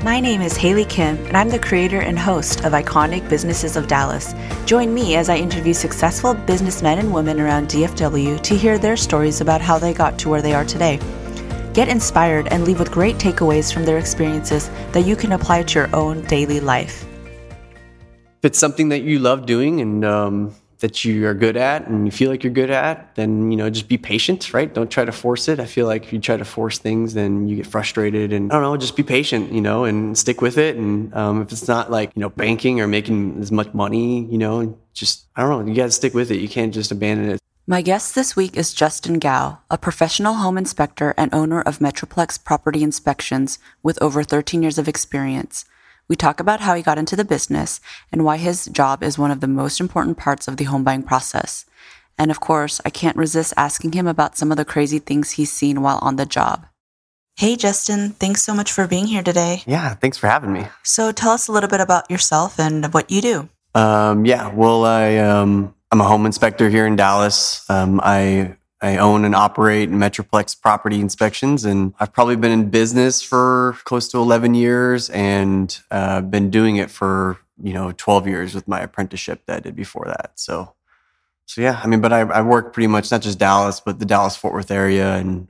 My name is Haley Kim, and I'm the creator and host of Iconic Businesses of Dallas. Join me as I interview successful businessmen and women around DFW to hear their stories about how they got to where they are today. Get inspired and leave with great takeaways from their experiences that you can apply to your own daily life. If it's something that you love doing and that you are good at and you feel like you're good at, then, just be patient, right? Don't try to force it. I feel like if you try to force things, then you get frustrated and just be patient, and stick with it. And if it's not like, banking or making as much money, you got to stick with it. You can't just abandon it. My guest this week is Justin Gao, a professional home inspector and owner of Metroplex Property Inspections with over 13 years of experience. We talk about how he got into the business and why his job is one of the most important parts of the home buying process. And of course, I can't resist asking him about some of the crazy things he's seen while on the job. Hey, Justin, thanks so much for being here today. Yeah, thanks for having me. So tell us a little bit about yourself and what you do. I'm a home inspector here in Dallas. I own and operate Metroplex Property Inspections, and I've probably been in business for close to 11 years and been doing it for, 12 years with my apprenticeship that I did before that. So yeah, but I work pretty much not just Dallas, but the Dallas-Fort Worth area. And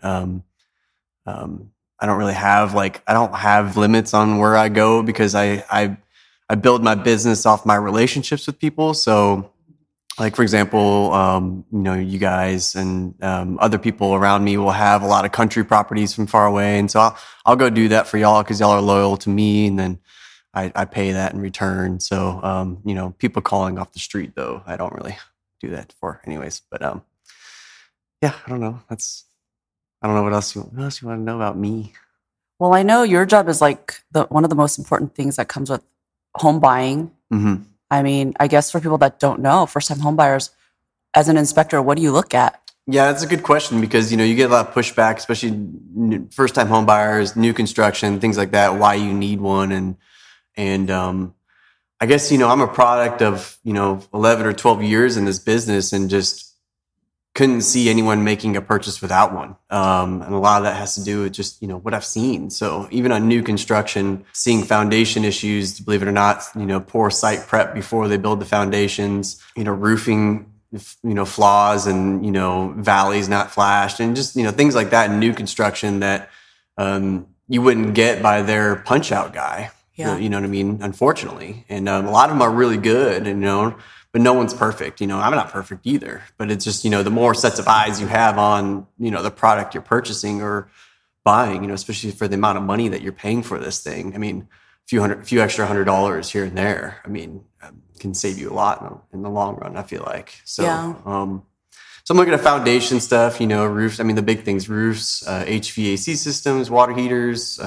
I don't have limits on where I go because I build my business off my relationships with people. So, like, for example, you guys and other people around me will have a lot of country properties from far away. And so I'll go do that for y'all because y'all are loyal to me. And then I pay that in return. So, people calling off the street, though, I don't really do that for anyways. But yeah, I don't know. I don't know what else you want to know about me. Well, I know your job is like one of the most important things that comes with home buying. Mm-hmm. I guess for people that don't know, first-time home buyers, as an inspector, what do you look at? Yeah, that's a good question because, you get a lot of pushback, especially first-time home buyers, new construction, things like that, why you need one. And I guess, I'm a product of, 11 or 12 years in this business and just couldn't see anyone making a purchase without one. And a lot of that has to do with just, what I've seen. So even on new construction, seeing foundation issues, believe it or not, poor site prep before they build the foundations, roofing, flaws and, valleys not flashed and just, things like that in new construction that you wouldn't get by their punch out guy. Yeah. You know what I mean? Unfortunately. And a lot of them are really good and, but no one's perfect. I'm not perfect either, but it's just, the more sets of eyes you have on, the product you're purchasing or buying, especially for the amount of money that you're paying for this thing. A few extra $100 here and there, can save you a lot in the long run, I feel like. So, yeah. So I'm looking at foundation stuff, roofs. The big things, roofs, HVAC systems, water heaters,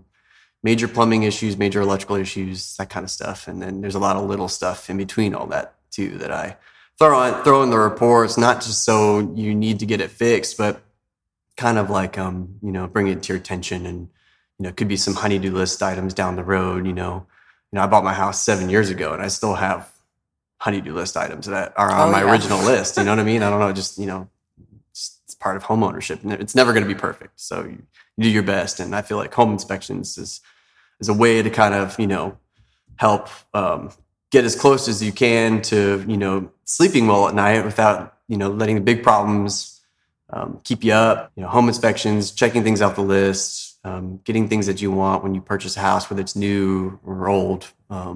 major plumbing issues, major electrical issues, that kind of stuff. And then there's a lot of little stuff in between all that too that I throw in the reports, not just so you need to get it fixed, but kind of like, bring it to your attention. And, it could be some honey-do list items down the road. I bought my house 7 years ago and I still have honey-do list items that are on my original list. You know what I mean? I don't know, just, it's part of home ownership and it's never going to be perfect. So you do your best. And I feel like home inspections is a way to kind of, help get as close as you can to, sleeping well at night without, letting the big problems keep you up. Home inspections, checking things off the list, getting things that you want when you purchase a house, whether it's new or old,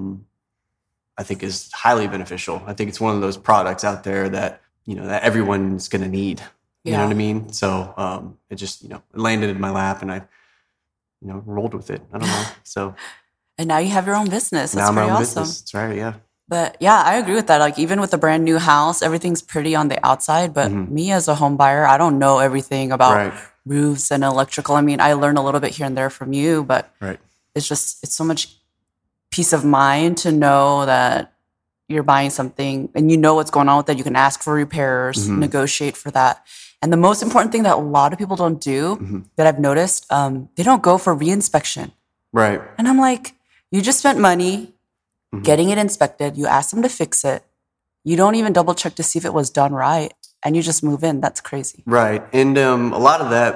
I think is highly beneficial. I think it's one of those products out there that, that everyone's going to need. You know what I mean? So it just, it landed in my lap and I, rolled with it. I don't know. So. And now you have your own business. That's pretty awesome. Business. That's right, yeah. But yeah, I agree with that. Like even with a brand new house, everything's pretty on the outside. But me as a home buyer, I don't know everything about roofs and electrical. I learn a little bit here and there from you, but it's so much peace of mind to know that you're buying something and you know what's going on with it. You can ask for repairs, negotiate for that. And the most important thing that a lot of people don't do that I've noticed, they don't go for reinspection. Right. And I'm like, you just spent money getting it inspected. You asked them to fix it. You don't even double check to see if it was done right. And you just move in. That's crazy. Right. And a lot of that,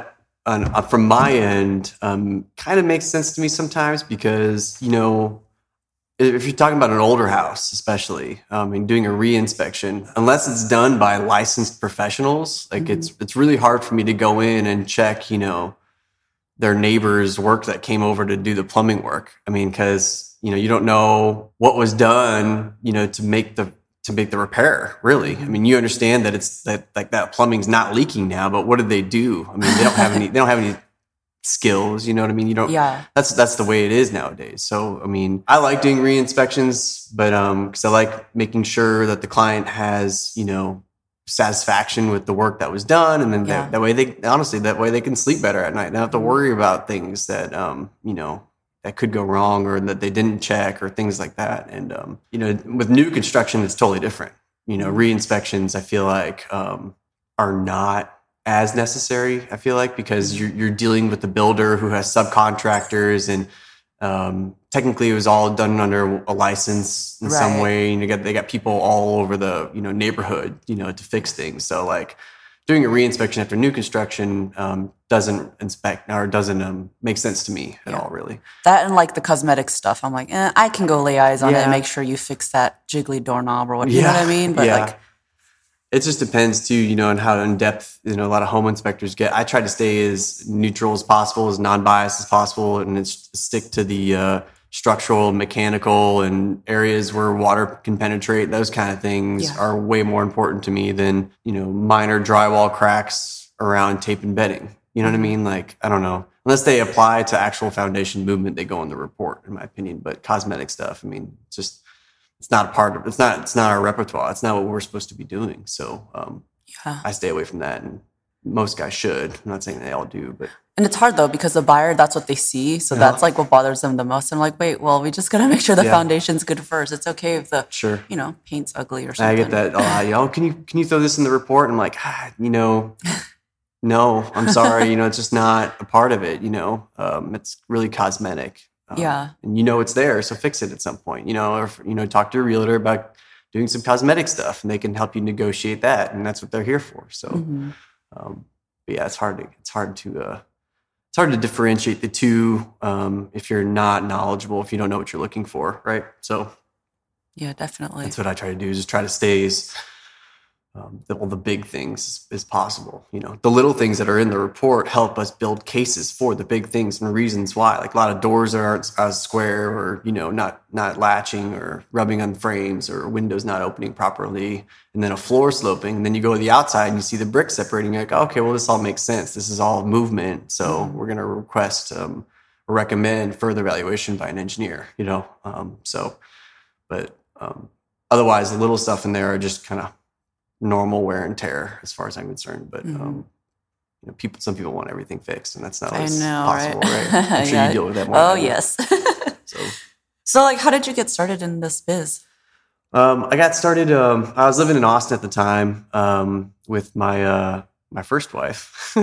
from my end, kind of makes sense to me sometimes because, you know, if you're talking about an older house, especially, and doing a re-inspection, unless it's done by licensed professionals, like it's really hard for me to go in and check, you know, their neighbor's work that came over to do the plumbing work. I mean, because, you know, you don't know what was done, you know, to make the repair, really. I mean, you understand that it's that plumbing's not leaking now, but what did they do? I mean, they don't have any skills, you know what I mean? You don't, that's the way it is nowadays. So, I mean, I like doing re-inspections, but, cause I like making sure that the client has, you know, satisfaction with the work that was done. And then that way they can sleep better at night. They don't have to worry about things that, you know, that could go wrong or that they didn't check or things like that. And, you know, with new construction, it's totally different. You know, re-inspections, I feel like, are not as necessary, I feel like, because you're dealing with the builder who has subcontractors and technically it was all done under a license in some way. And they got people all over the, you know, neighborhood, you know, to fix things. So like doing a re-inspection after new construction doesn't make sense to me at all, really. That and like the cosmetic stuff, I'm like, I can go lay eyes on it and make sure you fix that jiggly doorknob or whatever. You know what I mean? But like, it just depends too, you know, and how in depth, you know, a lot of home inspectors get. I try to stay as neutral as possible, as non-biased as possible, and stick to the structural, mechanical, and areas where water can penetrate. Those kind of things are way more important to me than, you know, minor drywall cracks around tape and bedding. You know what I mean? Like, I don't know. Unless they apply to actual foundation movement, they go in the report, in my opinion. But cosmetic stuff, I mean, it's not a part of it's not our repertoire. It's not what we're supposed to be doing. So I stay away from that, and most guys should. I'm not saying they all do, but it's hard though because the buyer, that's what they see. So that's like what bothers them the most. I'm like, wait, well, we just gotta make sure the foundation's good first. It's okay if the you know, paint's ugly or something. I get that. Oh, can you throw this in the report? And I'm like, you know, no, I'm sorry. You know, it's just not a part of it. You know, it's really cosmetic. And you know it's there, so fix it at some point, you know, or, you know, talk to a realtor about doing some cosmetic stuff and they can help you negotiate that. And that's what they're here for. So, but yeah, it's hard to differentiate the two if you're not knowledgeable, if you don't know what you're looking for. Right. So yeah, definitely. That's what I try to do, is just try to stay as all the big things as possible. You know, the little things that are in the report help us build cases for the big things and reasons why. Like a lot of doors aren't as square, or, you know, not latching or rubbing on frames, or windows not opening properly, and then a floor sloping. And then you go to the outside and you see the bricks separating. You're like, okay, well, this all makes sense. This is all movement. So we're going to request or recommend further evaluation by an engineer, you know? Otherwise the little stuff in there are just kind of normal wear and tear as far as I'm concerned. But, you know, some people want everything fixed, and that's not always possible, right? I'm sure you deal with that more. Oh, yes. So like, how did you get started in this biz? I got started, I was living in Austin at the time, with my first wife.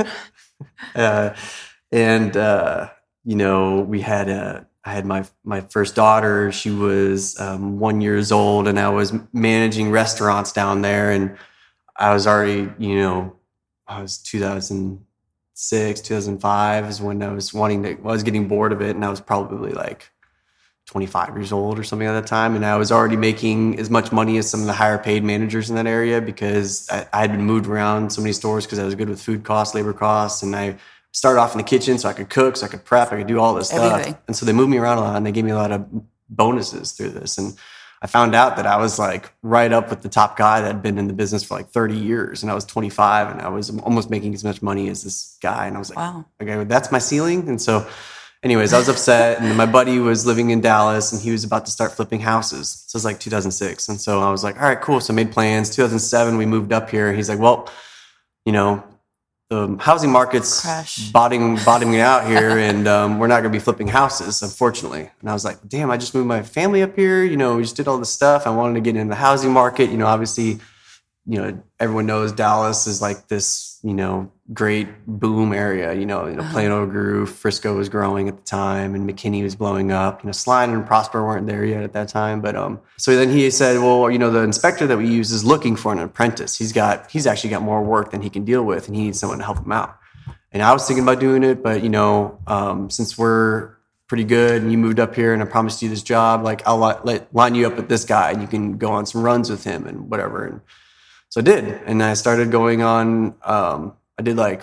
You know, I had my first daughter. She was 1 year old, and I was managing restaurants down there. And I was already, you know, I was 2006, 2005 is when I was getting bored of it, and I was probably like 25 years old or something at that time. And I was already making as much money as some of the higher paid managers in that area, because I had been moved around so many stores because I was good with food costs, labor costs, and I started off in the kitchen so I could cook, so I could prep, I could do all this stuff. And so they moved me around a lot, and they gave me a lot of bonuses through this. And I found out that I was like right up with the top guy that had been in the business for like 30 years. And I was 25, and I was almost making as much money as this guy. And I was like, wow, okay, that's my ceiling. And so anyways, I was upset, and my buddy was living in Dallas, and he was about to start flipping houses. So it was like 2006. And so I was like, all right, cool. So I made plans. 2007, we moved up here. He's like, well, you know, the housing market's bottoming out here, and we're not going to be flipping houses, unfortunately. And I was like, damn, I just moved my family up here. You know, we just did all this stuff. I wanted to get in the housing market. You know, obviously, you know, everyone knows Dallas is like this, you know, great boom area. You know, Plano grew, Frisco was growing at the time, and McKinney was blowing up. You know, Slide and Prosper weren't there yet at that time. But so then he said, well, you know, the inspector that we use is looking for an apprentice. He's actually got more work than he can deal with, and he needs someone to help him out. And I was thinking about doing it, but since we're pretty good and you moved up here and I promised you this job, like I'll line you up with this guy and you can go on some runs with him and whatever. And so I did. And I started going on, I did like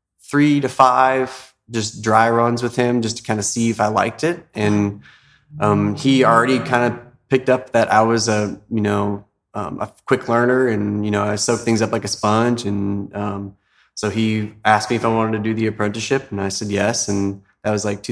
3 to 5 just dry runs with him just to kind of see if I liked it. And he already kind of picked up that I was a quick learner and, I soaked things up like a sponge. And so he asked me if I wanted to do the apprenticeship and I said yes. And that was like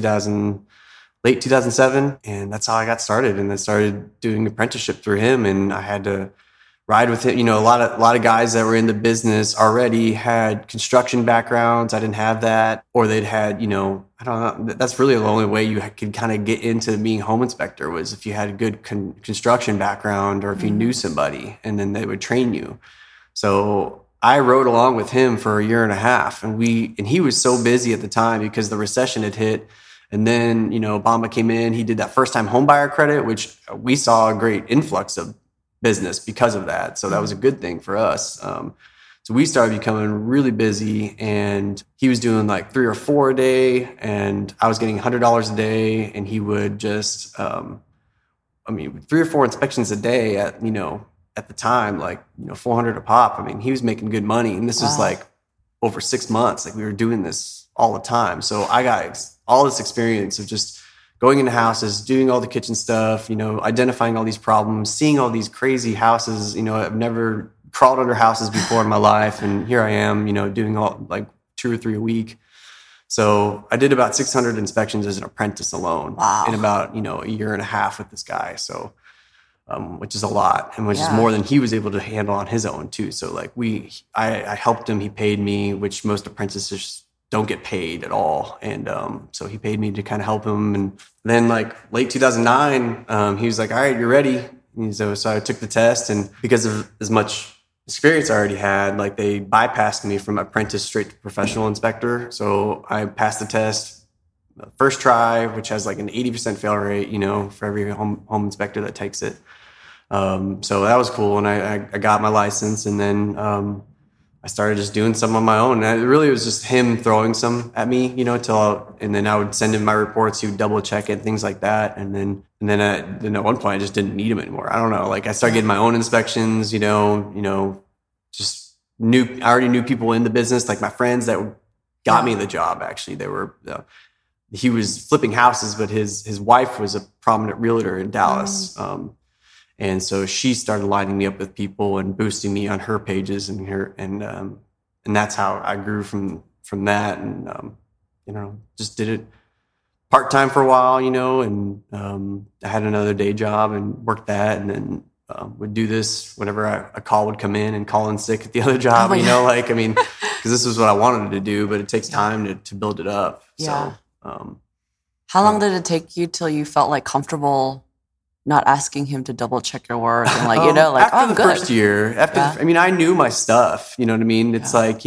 late 2007. And that's how I got started. And I started doing apprenticeship through him. And I had to ride with him. A lot of guys that were in the business already had construction backgrounds. I didn't have that. Or they'd had, I don't know. That's really the only way you could kind of get into being home inspector was if you had a good construction background or if you knew somebody and then they would train you. So I rode along with him for a year and a half and he was so busy at the time because the recession had hit. And then, Obama came in, he did that first time home buyer credit, which we saw a great influx of business because of that. So that was a good thing for us. So we started becoming really busy and he was doing like 3 or 4 a day and I was getting $100 a day and he would just, 3 or 4 inspections a day at the time, like, 400 a pop. He was making good money and this was like over 6 months. Like we were doing this all the time. So I got all this experience of just going into houses, doing all the kitchen stuff, identifying all these problems, seeing all these crazy houses. I've never crawled under houses before in my life. And here I am, doing all like 2 or 3 a week. So I did about 600 inspections as an apprentice alone in about, a year and a half with this guy. So, which is a lot and which is more than he was able to handle on his own too. So like I helped him, he paid me, which most apprentices don't get paid at all. And so he paid me to kind of help him. And then like late 2009, he was like, all right, you're ready. And so I took the test and because of as much experience I already had, like they bypassed me from apprentice straight to professional inspector. So I passed the test first try, which has like an 80% fail rate, for every home inspector that takes it. So that was cool. And I got my license and then I started just doing some on my own. And it really was just him throwing some at me, and then I would send him my reports. He would double check it, things like that. And then at one point I just didn't need him anymore. I don't know. Like I started getting my own inspections, just I already knew people in the business, like my friends that got me the job. Actually, he was flipping houses, but his wife was a prominent realtor in Dallas. And so she started lining me up with people and boosting me on her pages and that's how I grew from that. And, just did it part-time for a while, and I had another day job and worked that. And then would do this whenever a call would come in and call in sick at the other job, because this is what I wanted to do, but it takes time to build it up. Yeah. So, how long did it take you till you felt like comfortable not asking him to double check your work and after the first year, I knew my stuff, you know what I mean? It's like,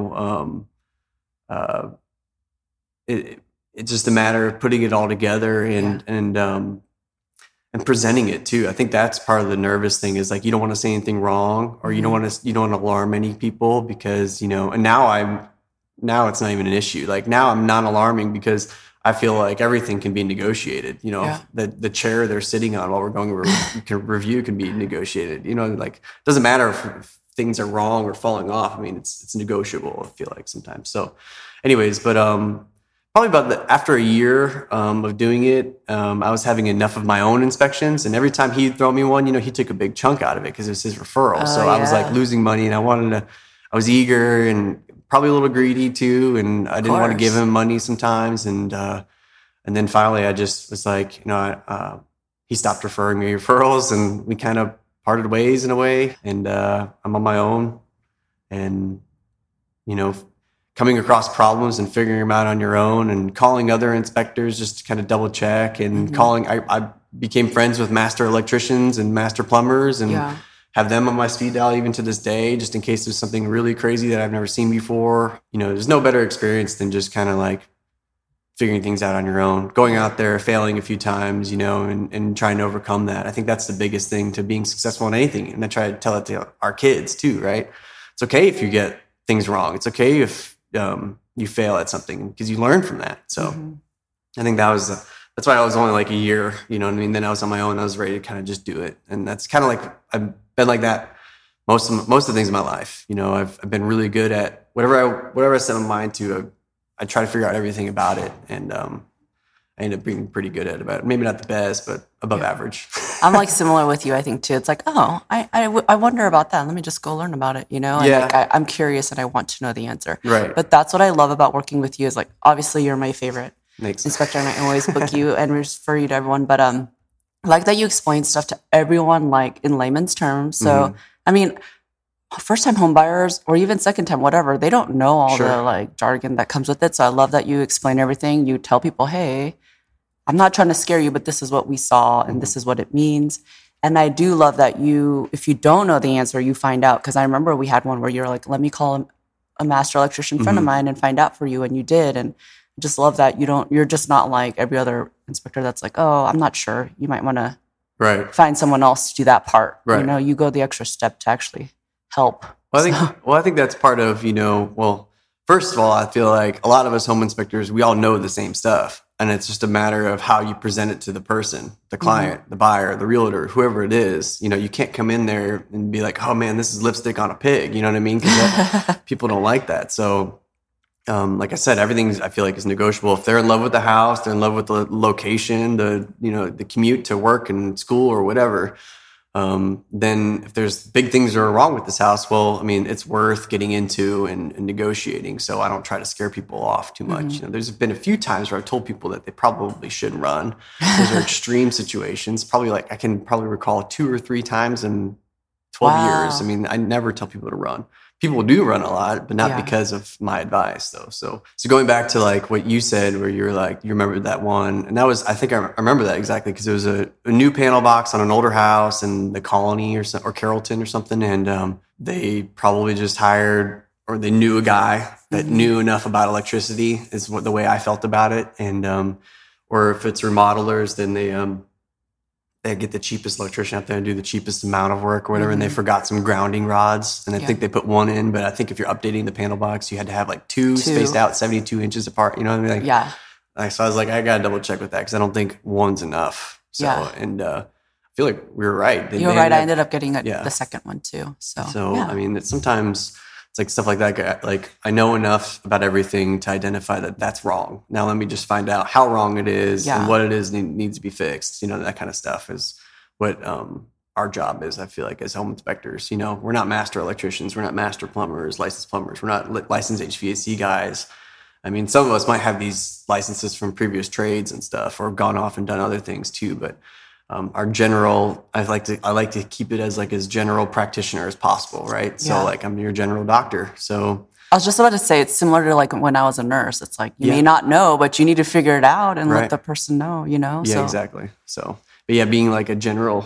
it's just a matter of putting it all together and presenting it too. I think that's part of the nervous thing is like, you don't want to say anything wrong or you don't want to alarm any people because, and now it's not even an issue. Like now I'm not alarming because I feel like everything can be negotiated. The chair they're sitting on while we're going review can be negotiated. Like it doesn't matter if things are wrong or falling off. It's negotiable. I feel like sometimes. So, anyways, but probably after a year of doing it, I was having enough of my own inspections, and every time he'd throw me one, he took a big chunk out of it because it was his referral. I was like losing money, and I was eager and probably a little greedy too, and I didn't want to give him money sometimes. And then finally I just was like, he stopped referring me referrals and we kind of parted ways in a way. And I'm on my own and, coming across problems and figuring them out on your own and calling other inspectors just to kind of double check and I became friends with master electricians and master plumbers and have them on my speed dial even to this day, just in case there's something really crazy that I've never seen before. There's no better experience than just kind of like figuring things out on your own, going out there, failing a few times, and trying to overcome that. I think that's the biggest thing to being successful in anything. And I try to tell it to our kids too, right? It's okay if you get things wrong. It's okay if you fail at something because you learn from that. So I think that's why I was only like a year, you know what I mean? Then I was on my own. I was ready to kind of just do it. And that's kind of like, I've been like that most of the things in my life. You know, I've been really good at whatever I set my mind to, I try to figure out everything about it. And I end up being pretty good at it. Maybe not the best, but above average. I'm like similar with you, I think, too. It's like, oh, I wonder about that. Let me just go learn about it, you know? And like, I'm curious and I want to know the answer. Right. But that's what I love about working with you is like, obviously you're my favorite inspector and I always book you and refer you to everyone. But I like that you explain stuff to everyone like in layman's terms. So, I mean, first-time home buyers or even second-time, whatever, they don't know all the like jargon that comes with it. So I love that you explain everything. You tell people, hey, I'm not trying to scare you, but this is what we saw and this is what it means. And I do love that if you don't know the answer, you find out. Because I remember we had one where you're like, let me call a master electrician friend of mine and find out for you. And you did. And I just love that you're just not like every other inspector that's like, oh, I'm not sure. You might want to find someone else to do that part. Right. You know, you go the extra step to actually help. Well, I think that's part of, first of all, I feel like a lot of us home inspectors, we all know the same stuff. And it's just a matter of how you present it to the person, the client, the buyer, the realtor, whoever it is. You know, you can't come in there and be like, oh man, this is lipstick on a pig. You know what I mean? Because people don't like that. So, like I said, everything I feel like is negotiable. If they're in love with the house, they're in love with the location, the commute to work and school or whatever. Then if there's big things that are wrong with this house, well, I mean, it's worth getting into and negotiating. So I don't try to scare people off too much. You know, there's been a few times where I've told people that they probably should run. Those are extreme situations. I can probably recall 2 or 3 times in 12 years. I mean, I never tell people to run. People do run a lot, but not because of my advice though. So going back to like what you said, where you're like, you remember that one. And that was, I think I remember that exactly because it was a new panel box on an older house in the Colony or Carrollton or something. And they probably just hired, or they knew a guy that knew enough about electricity is the way I felt about it. And, or if it's remodelers, then they get the cheapest electrician out there and do the cheapest amount of work or whatever. And they forgot some grounding rods. And I think they put one in, but I think if you're updating the panel box, you had to have like two spaced out 72 inches apart. You know what I mean? Like, so I was like, I got to double check with that because I don't think one's enough. So, and I feel like we were right. You were right. I ended up getting the second one too. So I mean, sometimes it's like stuff like that. Like I know enough about everything to identify that that's wrong. Now let me just find out how wrong it is and what it is needs to be fixed. You know, that kind of stuff is what our job is. I feel like as home inspectors, you know, we're not master electricians. We're not master plumbers, licensed plumbers. We're not licensed HVAC guys. I mean, some of us might have these licenses from previous trades and stuff or gone off and done other things too. But our general, I like to keep it as general practitioner as possible, right? So like I'm your general doctor. So I was just about to say it's similar to like when I was a nurse. It's like you may not know, but you need to figure it out and let the person know, you know? Yeah, exactly. So, but being like a general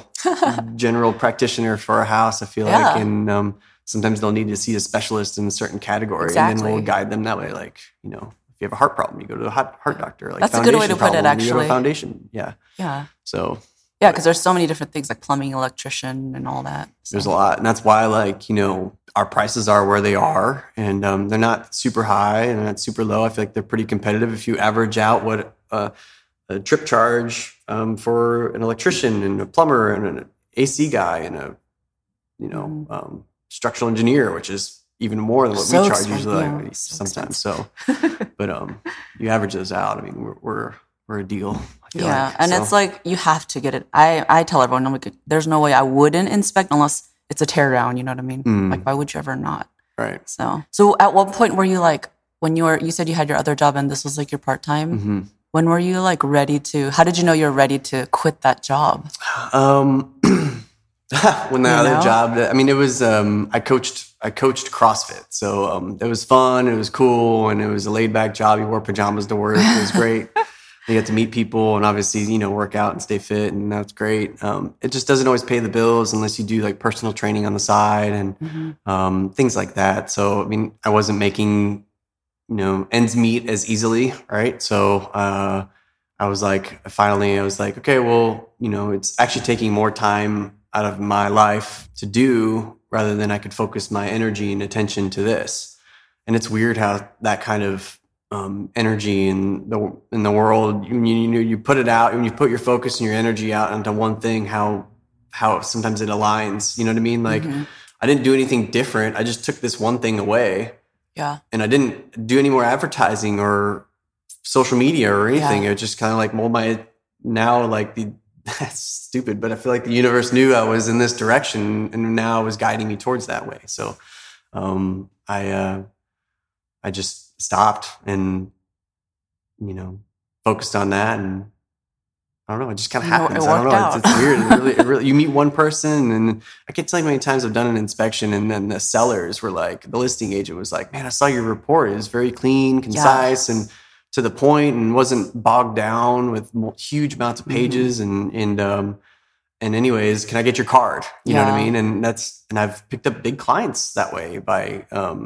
practitioner for a house, I feel like, and sometimes they'll need to see a specialist in a certain category, and then we'll guide them that way. Like, you know, if you have a heart problem, you go to a heart doctor. Like that's a good way to put it, actually. You go to a foundation. Yeah. So. Yeah, because there's so many different things like plumbing, electrician, and all that. So. There's a lot. And that's why, like, you know, our prices are where they are. And they're not super high and they're not super low. I feel like they're pretty competitive. If you average out what a trip charge for an electrician and a plumber and an AC guy and a, you know, structural engineer, which is even more than what we charge usually sometimes. So, but you average those out. I mean, we're a deal. And it's like you have to get it. I tell everyone, I'm like, there's no way I wouldn't inspect unless it's a tear down. You know what I mean? Like, why would you ever not? Right. So at what point were you like, when you said you had your other job and this was like your part time? When were you like ready to? How did you know you're ready to quit that job? When the other job, I mean, it was I coached CrossFit, so it was fun, it was cool, and it was a laid back job. You wore pajamas to work. It was great. You get to meet people and obviously, you know, work out and stay fit, and that's great. It just doesn't always pay the bills unless you do like personal training on the side and things like that. So, I mean, I wasn't making, you know, ends meet as easily, right? So I was like, okay, well, you know, it's actually taking more time out of my life to do rather than I could focus my energy and attention to this. it's weird how that kind of energy in the world, you put it out, and you put your focus and your energy out into one thing, how sometimes it aligns. You know what I mean? Like, I didn't do anything different. I just took this one thing away. Yeah. And I didn't do any more advertising or social media or anything. It was just kind of like that's stupid, but I feel like the universe knew I was in this direction, and now it was guiding me towards that way. So I just stopped and, focused on that, and I don't know, it just kind of happens. I don't know. It's weird. It really, you meet one person, and I can't tell you how many times I've done an inspection, and then the sellers were like, the listing agent was like, man, I saw your report. It was very clean, concise, and to the point, and wasn't bogged down with huge amounts of pages. And anyways, can I get your card? You know what I mean? And I've picked up big clients that way by,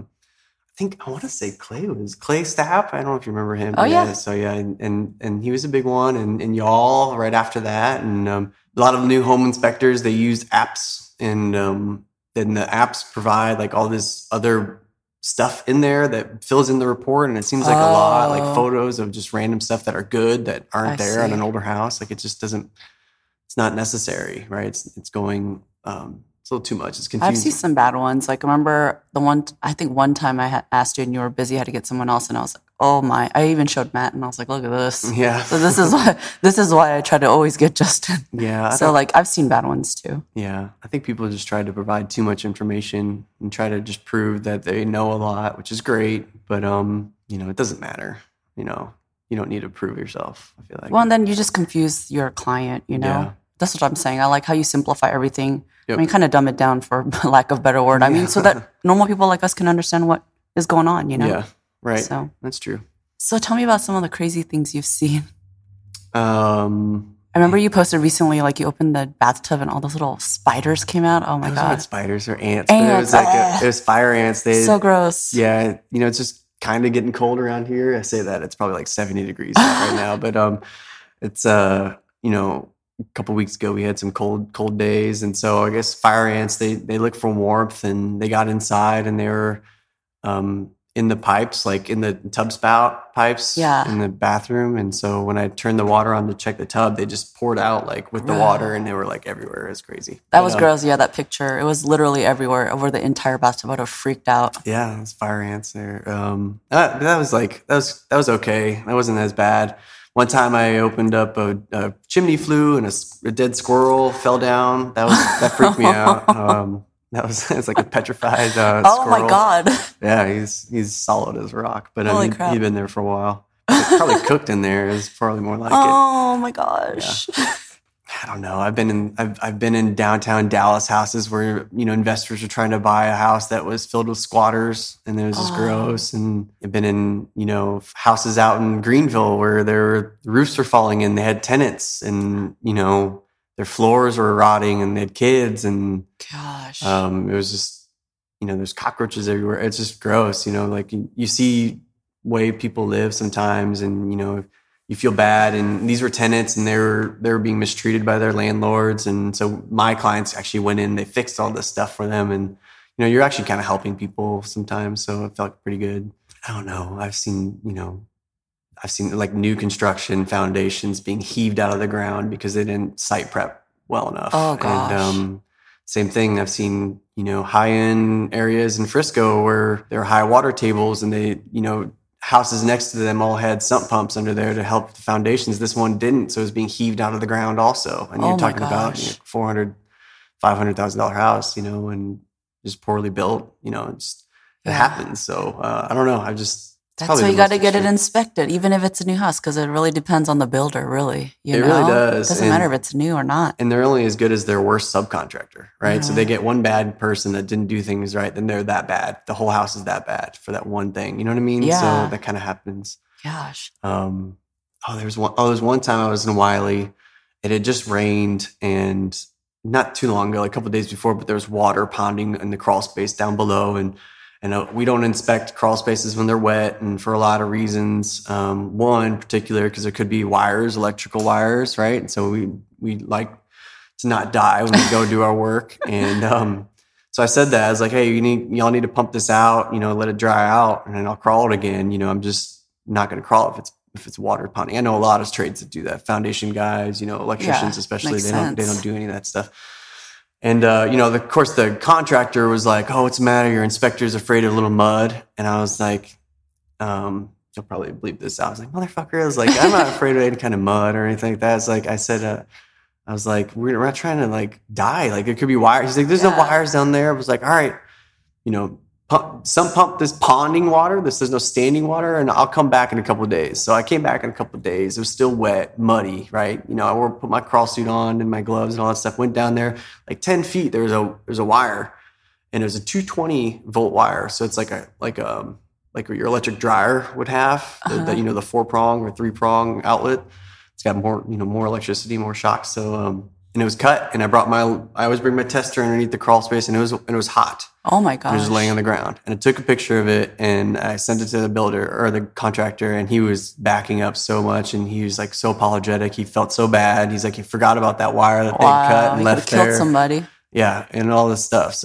I want to say Clay Stapp. I don't know if you remember him. Oh yeah. So yeah. And he was a big one, and y'all right after that. And, a lot of new home inspectors, they used apps, and then the apps provide like all this other stuff in there that fills in the report, and it seems like a lot, like photos of just random stuff that are good that aren't there on an older house. Like, it just doesn't, it's not necessary, right? It's going, it's a little too much. It's confusing. I've seen some bad ones. Like, I remember I think one time I had asked you and you were busy, I had to get someone else, and I was like, oh my, I even showed Matt, and I was like, look at this. Yeah. So this is why I try to always get Justin. Yeah. So like, I've seen bad ones too. Yeah. I think people just try to provide too much information and try to just prove that they know a lot, which is great, but it doesn't matter. You don't need to prove yourself, I feel like. Well, and then you just confuse your client, Yeah. That's what I'm saying. I like how you simplify everything. Yep. I mean, kind of dumb it down, for lack of a better word. I mean, so that normal people like us can understand what is going on, Yeah, right. So that's true. So tell me about some of the crazy things you've seen. I remember you posted recently, like you opened the bathtub and all those little spiders came out. Oh my God. Not spiders or ants. But it was like it was fire ants. So gross. Yeah. It's just kind of getting cold around here. I say that it's probably like 70 degrees out right now, but it's a couple weeks ago we had some cold days, and so I guess fire ants, they look for warmth, and they got inside, and they were in the pipes, like in the tub spout pipes in the bathroom. And so when I turned the water on to check the tub, they just poured out like with the water, and they were like everywhere. It was crazy. That was gross. Yeah, that picture, it was literally everywhere over the entire bathtub. I would have freaked out. Yeah, it was fire ants there. That was okay. That wasn't as bad. One time I opened up a chimney flue, and a dead squirrel fell down. That freaked me out. It's like a petrified squirrel. Oh my God. Yeah, he's solid as a rock. But crap. He'd been there for a while. It probably cooked in there. It was probably more like it. Oh my gosh. Yeah. I don't know. I've been in downtown Dallas houses where, investors are trying to buy a house that was filled with squatters, and it was just gross. And I've been in, houses out in Greenville where the roofs are falling in. They had tenants, and, their floors were rotting, and they had kids, and gosh, it was just, there's cockroaches everywhere. It's just gross. Like you see way people live sometimes, and, you feel bad. And these were tenants, and they were being mistreated by their landlords. And so my clients actually went in, they fixed all this stuff for them. And, you're actually kind of helping people sometimes. So it felt pretty good. I don't know. I've seen like new construction foundations being heaved out of the ground because they didn't site prep well enough. Oh gosh. And same thing. I've seen, high-end areas in Frisco where there are high water tables, and they, houses next to them all had sump pumps under there to help the foundations. This one didn't, so it was being heaved out of the ground also. And you're talking about $400,000, $500,000 house, and just poorly built. It happens. So I don't know. That's why you got to get it inspected, even if it's a new house, because it really depends on the builder, really. It really does. It doesn't matter if it's new or not. And they're only as good as their worst subcontractor, right? Yeah. So they get one bad person that didn't do things right, then they're that bad. The whole house is that bad for that one thing. You know what I mean? Yeah. So that kind of happens. Gosh. There was one time I was in Wiley. It had just rained, and not too long ago, like a couple of days before, but there was water pounding in the crawl space down below. And we don't inspect crawl spaces when they're wet, and for a lot of reasons. One in particular, because there could be wires, electrical wires, right? And so we like to not die when we go do our work. And So I said that. I was like, hey, y'all need to pump this out, let it dry out, and then I'll crawl it again. I'm just not going to crawl if it's water ponding. I know a lot of trades that do that. Foundation guys, electricians especially, they don't do any of that stuff. And of course the contractor was like, "Oh, what's the matter? Your inspector's afraid of a little mud." And I was like, you'll probably bleep this out. I was like, "Motherfucker!" I was like, "I'm not afraid of any kind of mud or anything like that." It's like I said, I was like, "We're not trying to like die. Like there could be wires." He's like, "There's no wires down there." I was like, "All right, pump this ponding water. There's no standing water, and I'll come back in a couple of days." So I came back in a couple of days. It was still wet, muddy, right? I put my crawl suit on and my gloves and all that stuff. Went down there, like 10 feet. There's a wire, and it was a 220 volt wire. So it's like what your electric dryer would have. The 4-prong or 3-prong outlet. It's got more electricity, more shock. So and it was cut. And I always bring my tester underneath the crawl space, and it was hot. Oh my gosh. It was laying on the ground. And I took a picture of it and I sent it to the builder or the contractor, and he was backing up so much, and he was like so apologetic. He felt so bad. He's like, he forgot about that wire that they cut and left there. Killed somebody. Yeah, and all this stuff.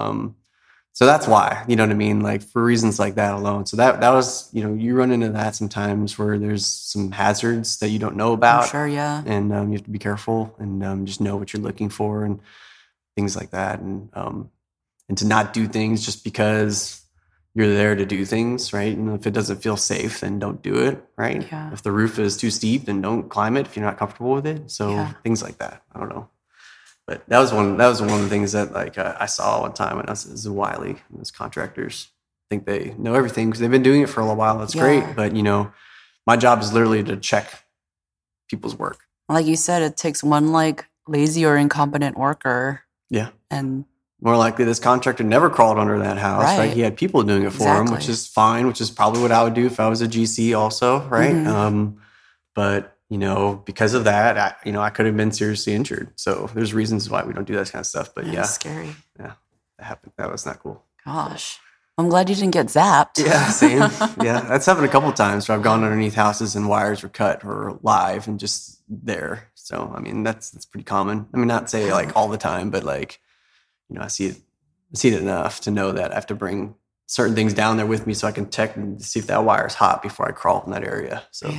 So that's why, you know what I mean? Like for reasons like that alone. So that was, you run into that sometimes where there's some hazards that you don't know about. I'm sure, yeah. And you have to be careful and just know what you're looking for and things like that. And to not do things just because you're there to do things, right? If it doesn't feel safe, then don't do it, right? Yeah. If the roof is too steep, then don't climb it if you're not comfortable with it. So things like that. I don't know. But that was one of the things that I saw one time when I was at Wiley. Those contractors think they know everything because they've been doing it for a little while. That's great. But, my job is literally to check people's work. Like you said, it takes one lazy or incompetent worker. Yeah. And more likely this contractor never crawled under that house, right? He had people doing it for him, which is fine, which is probably what I would do if I was a GC also, right? Mm-hmm. But, because of that, I could have been seriously injured. So there's reasons why we don't do that kind of stuff. But It's scary. Yeah, that happened. That was not cool. Gosh. I'm glad you didn't get zapped. Yeah, same. Yeah, that's happened a couple of times where I've gone underneath houses and wires were cut or live and just there. So, I mean, that's pretty common. I mean, not say all the time, but I see it enough to know that I have to bring certain things down there with me so I can check and see if that wire is hot before I crawl in that area. So,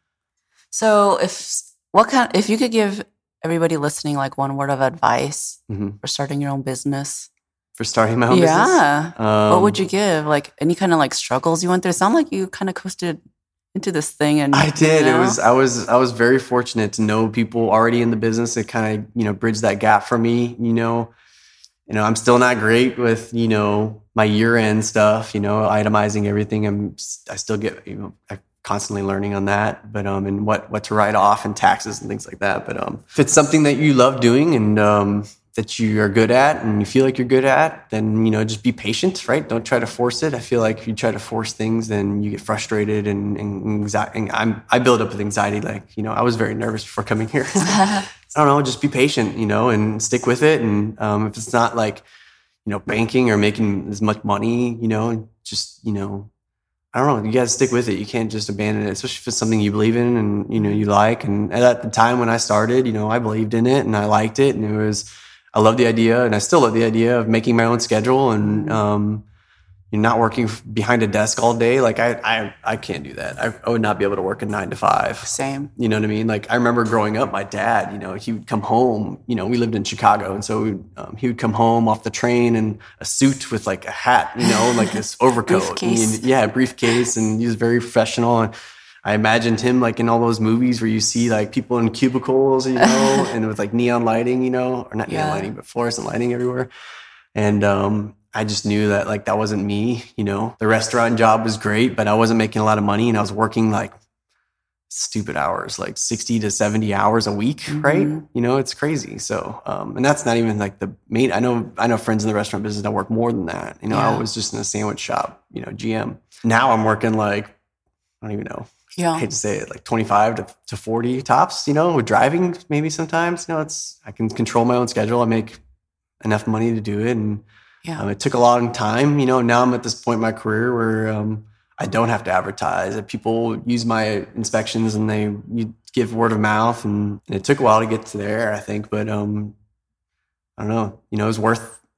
So if you could give everybody listening one word of advice for starting your own business. For starting my own business? Yeah. What would you give? Any kind of struggles you went through? It sounded like you kind of coasted into this thing. And I did. It was, I was very fortunate to know people already in the business that kind of, bridged that gap for me, I'm still not great with, my year-end stuff, itemizing everything. I still get, I'm constantly learning on that, but, and what to write off and taxes and things like that. But, if it's something that you love doing and, that you are good at and you feel like you're good at, then, just be patient, right? Don't try to force it. I feel like if you try to force things, then you get frustrated and anxiety. And I build up with anxiety. I was very nervous before coming here. I don't know, just be patient, and stick with it. And if it's not banking or making as much money, just, I don't know, you got to stick with it. You can't just abandon it, especially if it's something you believe in and, you like. And at the time when I started, I believed in it and I liked it. And I love the idea, and I still love the idea of making my own schedule and not working behind a desk all day. I can't do that. I would not be able to work a 9 to 5. Same. You know what I mean? I remember growing up, my dad, he would come home. We lived in Chicago, and so he would come home off the train in a suit with a hat, this overcoat. Briefcase. Briefcase, and he was very professional. And I imagined him in all those movies where you see people in cubicles, and with neon lighting, or not neon lighting, but fluorescent lighting everywhere. And I just knew that that wasn't me. The restaurant job was great, but I wasn't making a lot of money, and I was working stupid hours, 60 to 70 hours a week, right? It's crazy. So, and that's not even the main. I know friends in the restaurant business that work more than that. I was just in a sandwich shop, GM. Now I'm working I don't even know. Yeah. I hate to say it, 25 to 40 tops, with driving maybe sometimes, I can control my own schedule. I make enough money to do it. And it took a long time, now I'm at this point in my career where I don't have to advertise. People use my inspections and you give word of mouth. And it took a while to get to there, I think. But I don't know, it was worth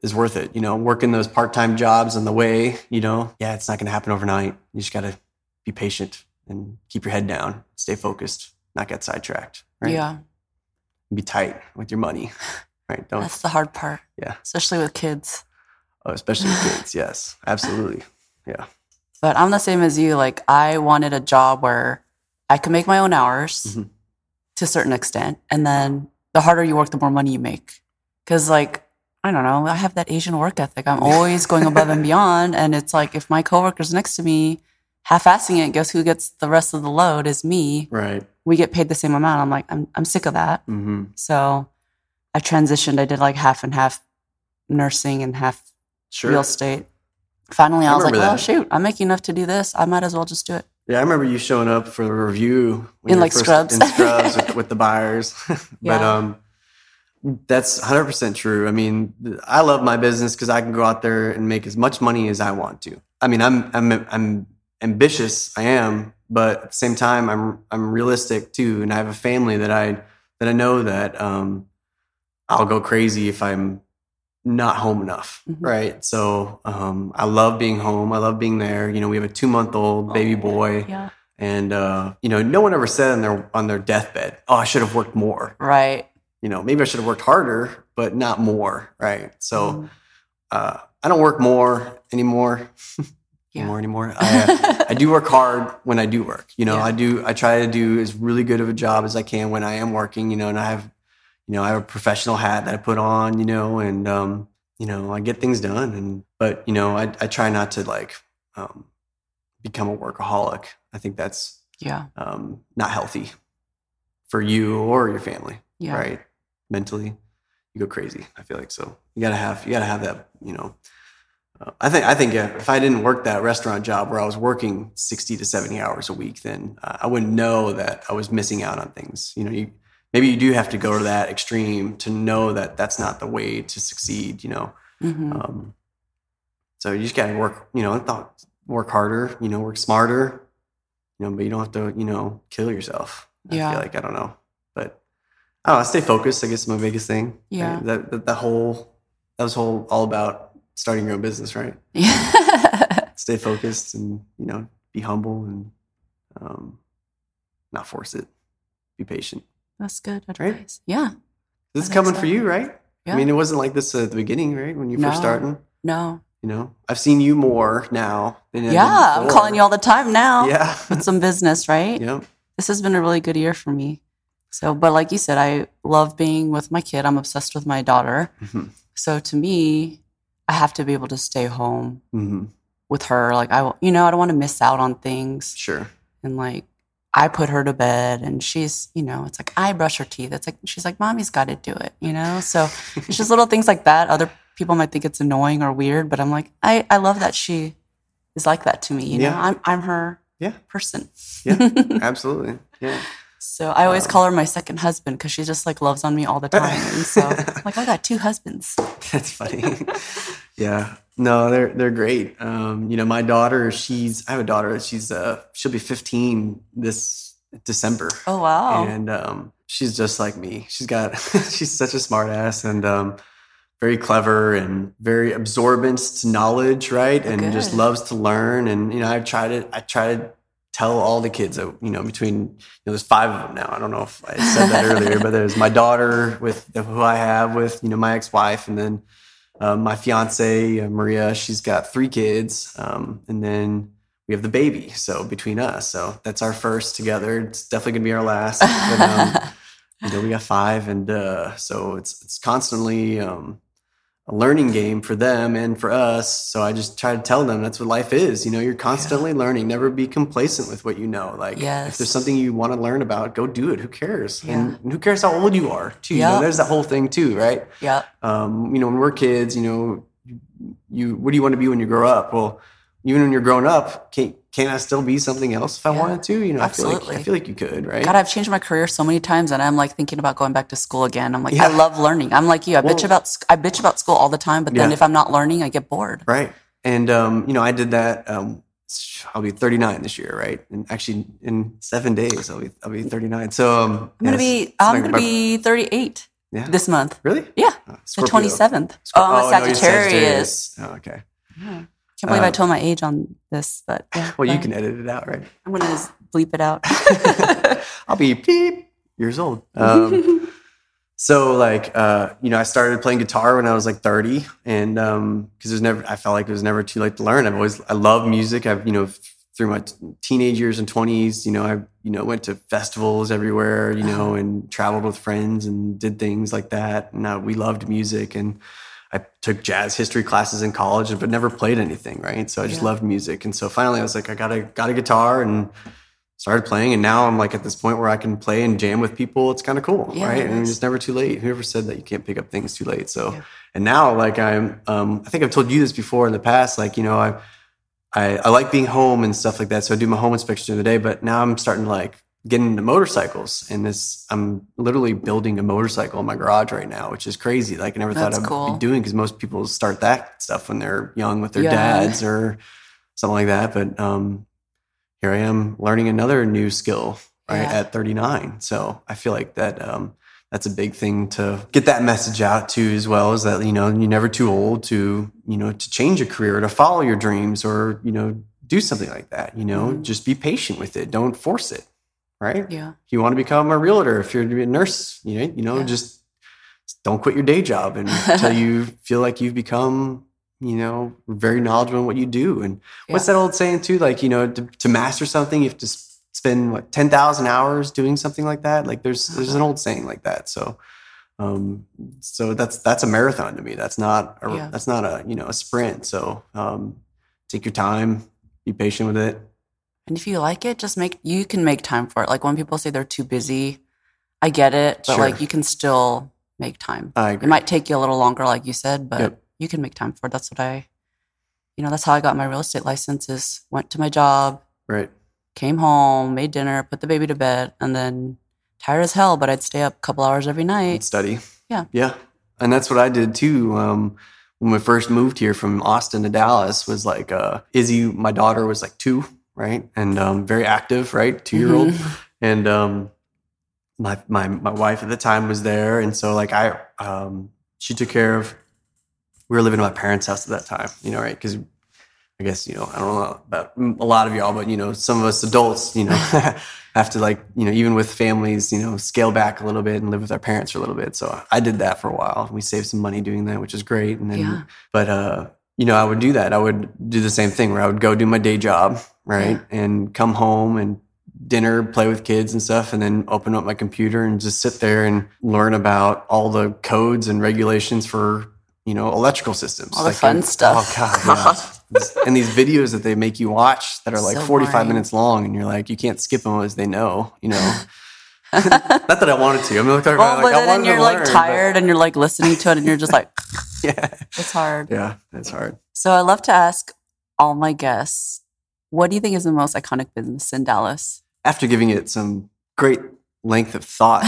is worth it. Working those part-time jobs on the way, it's not going to happen overnight. You just got to be patient and keep your head down, stay focused, not get sidetracked. Right? Yeah. Be tight with your money. Right. That's the hard part. Yeah. Especially with kids. Oh, especially with kids. Yes, absolutely. Yeah. But I'm the same as you. Like, I wanted a job where I could make my own hours to a certain extent. And then the harder you work, the more money you make. Because, like, I don't know, I have that Asian work ethic. I'm always going above and beyond. And it's like, if my coworker's next to me half-assing it, guess who gets the rest of the load is me. Right. We get paid the same amount. I'm like, I'm sick of that. Mm-hmm. So I transitioned. I did like half and half nursing and half real estate. Finally, I was like, well, shoot, I'm making enough to do this. I might as well just do it. Yeah, I remember you showing up for the review. In like scrubs. In scrubs with the buyers. But that's 100% true. I mean, I love my business because I can go out there and make as much money as I want to. I mean, I'm ambitious. I am. But at the same time, I'm realistic too. And I have a family that I know that I'll go crazy if I'm not home enough, right? So I love being home. I love being there. We have a 2-month-old baby boy, and no one ever said on their deathbed, "Oh, I should have worked more." Right. Maybe I should have worked harder, but not more, right? So I don't work more anymore. Anymore. I do work hard when I do work. I try to do as really good of a job as I can when I am working. And I have. I have a professional hat that I put on, and, I get things done. But I try not to become a workaholic. I think that's not healthy for you or your family, right? Mentally, you go crazy. I feel like so. You gotta have that. I think if I didn't work that restaurant job where I was working 60 to 70 hours a week, then I wouldn't know that I was missing out on things. Maybe you do have to go to that extreme to know that that's not the way to succeed, so you just got to work harder, work smarter, but you don't have to, kill yourself. I feel like, I don't know, but I don't know, stay focused. I guess is my biggest thing. Yeah. Right? That was all about starting your own business, right? Yeah. Stay focused and, be humble and not force it. Be patient. That's good advice. Right? Yeah. This is coming for you, right? Yeah. I mean, it wasn't like this at the beginning, right? When you first starting. No. I've seen you more now than I'm calling you all the time now. Yeah. With some business, right? Yeah. This has been a really good year for me. So, but like you said, I love being with my kid. I'm obsessed with my daughter. Mm-hmm. So to me, I have to be able to stay home with her. Like I don't want to miss out on things. Sure. And like, I put her to bed and she's, it's like, I brush her teeth. It's like, she's like, Mommy's got to do it, So it's just little things like that. Other people might think it's annoying or weird, but I'm like, I love that she is like that to me, you know? I'm her person. Yeah, absolutely. Yeah. So I always call her my second husband because she just like loves on me all the time. And so I'm like, I got 2 husbands. That's funny. Yeah. No, they're great. My daughter, I have a daughter. She'll be 15 this December. Oh, wow. And she's just like me. She's such a smart ass and very clever and very absorbent to knowledge, right? And just loves to learn. And, I try to tell all the kids that, between, there's 5 of them now. I don't know if I said that earlier, but there's my daughter who I have with, my ex-wife, and then my fiance, Maria, she's got 3 kids. And then we have the baby. So between us, so that's our first together. It's definitely going to be our last. But, we got 5. And so it's constantly a learning game for them and for us. So I just try to tell them that's what life is. You're constantly learning. Never be complacent with what you know. Like if there's something you want to learn about, go do it. Who cares? Yeah. And who cares how old you are too? There's that whole thing too, right? Yeah. When we're kids, what do you want to be when you grow up? Well, even when you're grown up, can't I still be something else if I wanted to? Absolutely. I feel like you could, right? God, I've changed my career so many times, and I'm like thinking about going back to school again. I'm like, I love learning. I'm like you. I bitch about school all the time, but then if I'm not learning, I get bored. Right. And I did that. I'll be 39 this year, right? And actually, in 7 days, I'll be 39. So I'm gonna be 38. Yeah. This month. Really? Yeah. The 27th. Sagittarius. No, okay. Yeah. Can't believe I told my age on this, but yeah. Well, you can edit it out, right? I'm going to bleep it out. I'll be years old. So like, I started playing guitar when I was like 30, and because I felt like it was never too late to learn. I love music. I've, through my teenage years and 20s, I went to festivals everywhere, and traveled with friends and did things like that. And we loved music, and I took jazz history classes in college, but never played anything, right? So I just loved music. And so finally I was like, I got a guitar and started playing. And now I'm like at this point where I can play and jam with people. It's kind of cool, right? And it's never too late. Whoever said that you can't pick up things too late? So, and now like I think I've told you this before in the past, like, I like being home and stuff like that. So I do my home inspection during the day, but now I'm starting to like get into motorcycles, and I'm literally building a motorcycle in my garage right now, which is crazy. Like I never thought I'd be doing, because most people start that stuff when they're young with their dads or something like that. But here I am learning another new skill at 39. So I feel like that that's a big thing to get that message out to, as well, is that, you're never too old to, to change a career, to follow your dreams, or, do something like that, just be patient with it. Don't force it. Right? Yeah. If you want to become a realtor, if you're to be a nurse, just don't quit your day job until you feel like you've become, very knowledgeable in what you do. And what's that old saying too? Like, to master something, you have to spend 10,000 hours doing something like that. Like there's an old saying like that. So, so that's a marathon to me. That's not a sprint. So, take your time, be patient with it. And if you like it, you can make time for it. Like when people say they're too busy, I get it, but like you can still make time. I agree. It might take you a little longer, like you said, but you can make time for it. That's what that's how I got my real estate license. Went to my job, right? Came home, made dinner, put the baby to bed, and then tired as hell, but I'd stay up a couple hours every night. And study. Yeah. Yeah. And that's what I did too. When we first moved here from Austin to Dallas, was like Izzy, my daughter, was like 2. Right. And very active, right? 2-year-old. Mm-hmm. And my wife at the time was there. And so like she took care of, we were living in my parents' house at that time, right? Because I guess, I don't know about a lot of y'all, but, some of us adults, have to like, even with families, scale back a little bit and live with our parents for a little bit. So I did that for a while. We saved some money doing that, which is great. And then, but, I would do that. I would do the same thing where I would go do my day job, right? Yeah. And come home and dinner, play with kids and stuff, and then open up my computer and just sit there and learn about all the codes and regulations for, electrical systems. All the fun stuff. Oh, God, yeah. And these videos that they make you watch that are like 45 minutes long, and you're like, you can't skip them as they know, Not that I wanted to. I'm like, but then you're like tired and you're like listening to it and you're just like, yeah, it's hard. Yeah, it's hard. So I love to ask all my guests, what do you think is the most iconic business in Dallas? After giving it some great length of thought,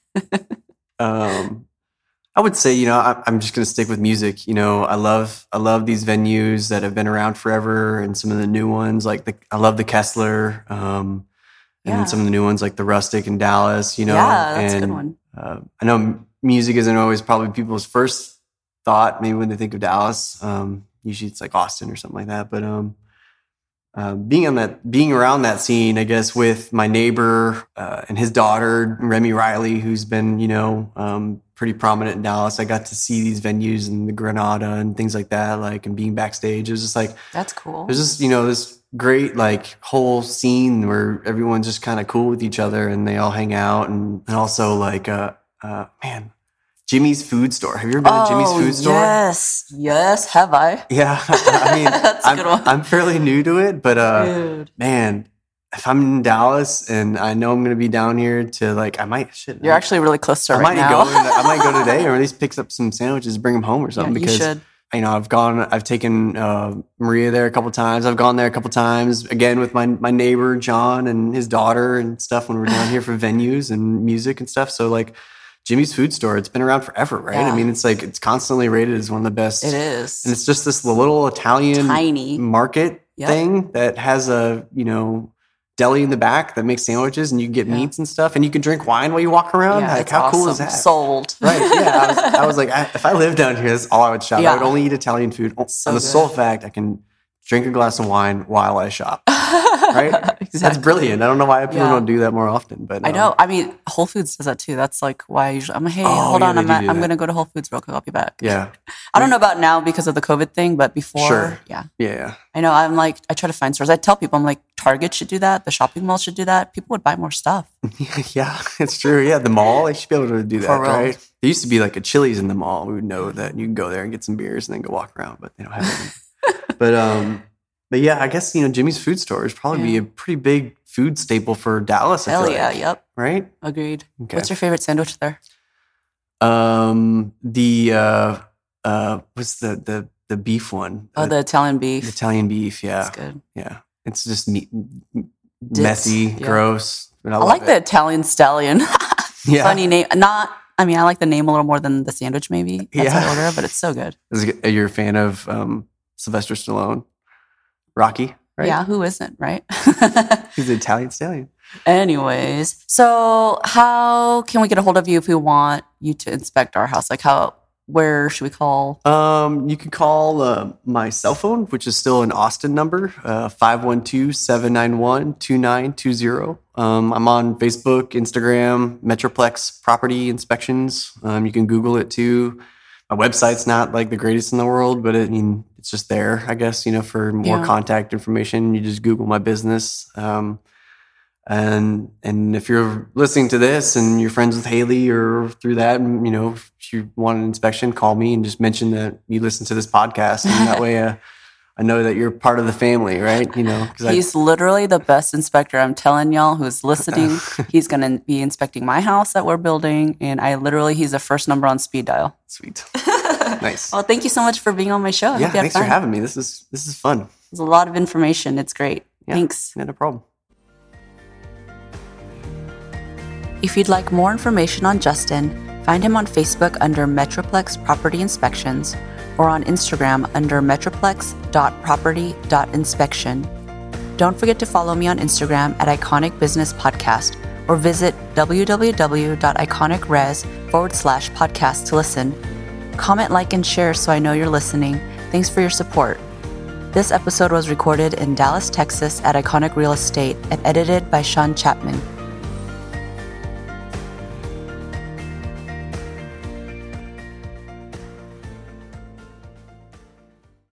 I would say, I'm just going to stick with music. I love these venues that have been around forever, and some of the new ones, like I love the Kessler, and then some of the new ones like the Rustic in Dallas, Yeah, that's a good one. I know music isn't always probably people's first thought, maybe when they think of Dallas. Usually it's like Austin or something like that. But being around that scene, I guess, with my neighbor and his daughter, Remy Riley, who's been, pretty prominent in Dallas. I got to see these venues in the Granada and things like that, like, and being backstage. It was just like, that's cool. There's just, this great, like, whole scene where everyone's just kind of cool with each other and they all hang out. And also, like, Jimmy's Food Store. Have you ever been to Jimmy's Food Store? Yes, have I? Yeah, I mean, that's a good one. I'm fairly new to it, but man, if I'm in Dallas and I know I'm going to be down here to like, You're actually really close to it right now. I might go today, or at least pick up some sandwiches, bring them home or something. Yeah, because you should. I've taken Maria there a couple times. I've gone there a couple times again with my neighbor John and his daughter and stuff when we're down here for venues and music and stuff. So like, Jimmy's Food Store, it's been around forever, right? Yeah. I mean, it's constantly rated as one of the best. It is. And it's just this little Italian tiny market thing that has a, deli in the back that makes sandwiches, and you can get meats and stuff, and you can drink wine while you walk around. Yeah, like, how cool is that? Sold. Right. Yeah. I was like, if I lived down here, that's all I would shop. I would only eat Italian food. So on the sole fact, I can drink a glass of wine while I shop. Right? Exactly. That's brilliant. I don't know why people don't do that more often. But I know. I mean, Whole Foods does that too. That's like why I usually, I'm like, hey, hold on. I'm going to go to Whole Foods real quick. I'll be back. Yeah. I don't know about now because of the COVID thing, but before. Sure. Yeah. I know. I'm like, I try to find stores. I tell people, I'm like, Target should do that. The shopping mall should do that. People would buy more stuff. Yeah, it's true. Yeah. The mall, they should be able to do that, right? There used to be like a Chili's in the mall. We would know that you can go there and get some beers and then go walk around, but they don't have it. But yeah, I guess, Jimmy's Food Store is probably be a pretty big food staple for Dallas. Hell yeah, yep. Right? Agreed. Okay. What's your favorite sandwich there? What's the beef one? The Italian beef. The Italian beef, yeah. That's good. Yeah. It's just messy, gross. But I like the Italian Stallion. Funny name. I like the name a little more than the sandwich maybe. That's my order, but it's so good. Are you a fan of Sylvester Stallone? Rocky, right? Yeah, who isn't, right? He's an Italian Stallion. Anyways, so how can we get a hold of you if we want you to inspect our house? Like where should we call? You can call my cell phone, which is still an Austin number, 512-791-2920. I'm on Facebook, Instagram, Metroplex Property Inspections. You can Google it too. My website's not like the greatest in the world, but it's just there, I guess, for more contact information. You just Google my business. And if you're listening to this and you're friends with Haley or through that, and, if you want an inspection, call me and just mention that you listen to this podcast. And that way I know that you're part of the family, right? He's literally the best inspector. I'm telling y'all who's listening. He's going to be inspecting my house that we're building. And he's the first number on speed dial. Sweet. Nice. Well, thank you so much for being on my show. Yeah, thanks for having me. This is fun. There's a lot of information. It's great. Yeah, thanks. No problem. If you'd like more information on Justin, find him on Facebook under Metroplex Property Inspections or on Instagram under metroplex.property.inspection. Don't forget to follow me on Instagram at Iconic Business Podcast or visit www.iconicres.com/podcast to listen. Comment, like, and share so I know you're listening. Thanks for your support. This episode was recorded in Dallas, Texas at Iconic Real Estate and edited by Sean Chapman.